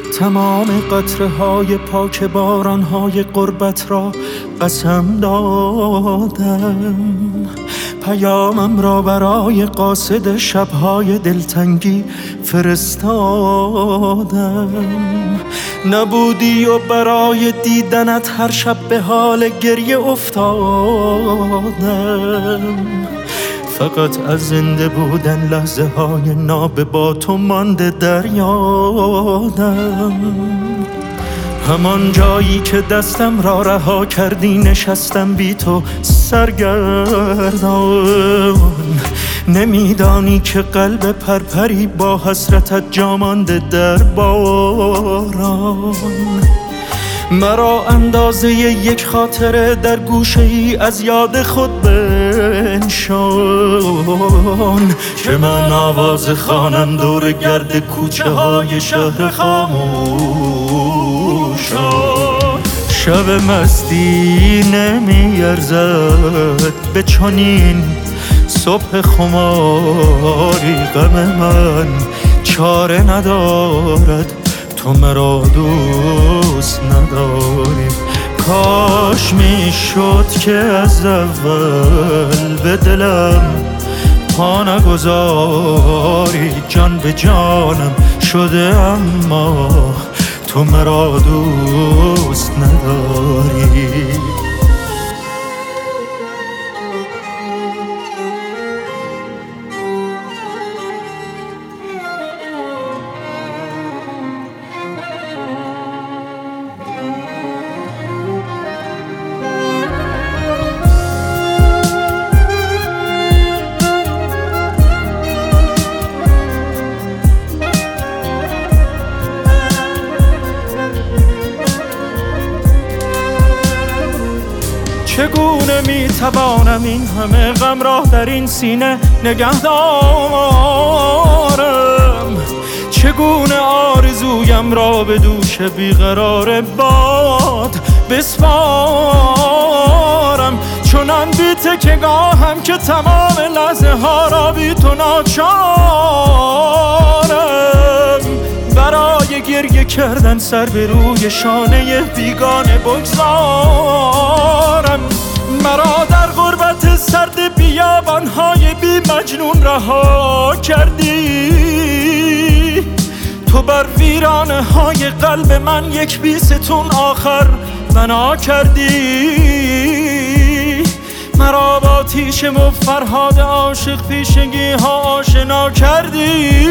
تمام قطره‌های پاک باران‌های غربت را قسم دادم، پیامم را برای قاصد شب‌های دلتنگی فرستادم. نبودی و برای دیدنت هر شب به حال گریه افتادم. فقط از زنده بودن لحظه های ناب با تو مانده در یادم. همان جایی که دستم را رها کردی نشستم بی تو سرگردان. نمیدانی که قلب پرپری با حسرتت جا مانده در باران. مرا اندازه یک خاطره در گوشه ای از یاد خود بنشان، که من آواز خوانم دور گرد کوچه های شهر خاموشان. شب مستی نمیارزد به چنین صبح خماری. غم من چاره ندارد تو مرا دوست نداری. کاش میشد که از اول به دلم پا نگذاری. جان به جانم شده اما تو مرا دوست نداری. چگونه میتوانم این همه غم را در این سینه نگه دارم؟ چگونه آرزویم را به دوش بیقرار باد بسپارم؟ چنان بی تکیه‌گاهم که تمام لحظه ها را بی تو ناچارم. برای گریه کردن سر به روی شانه بیگانه بگذارم. مرا در غربت سرد بیابان‌های بی مجنون رها کردی. تو بر ویرانه های قلب من یک بیستون آخر بنا کردی. مرا با تیشه و فرهاد عاشق پیشگی ها آشنا کردی.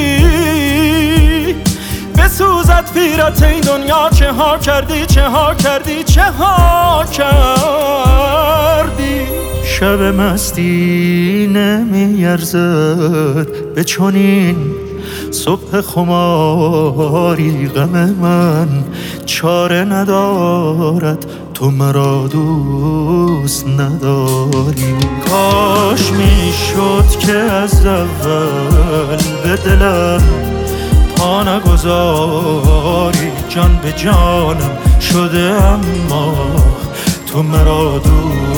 بسوزد پیرت این دنیا چه ها کردی، چه ها کردی، چه ها کردی. شب مستی نمیارزد به چنین صبح خماری. غم من چاره ندارد تو مرا دوست نداری. کاش میشد که از اول به دلم پا نگذاری. جان به جانم شده اما تو مرا دوست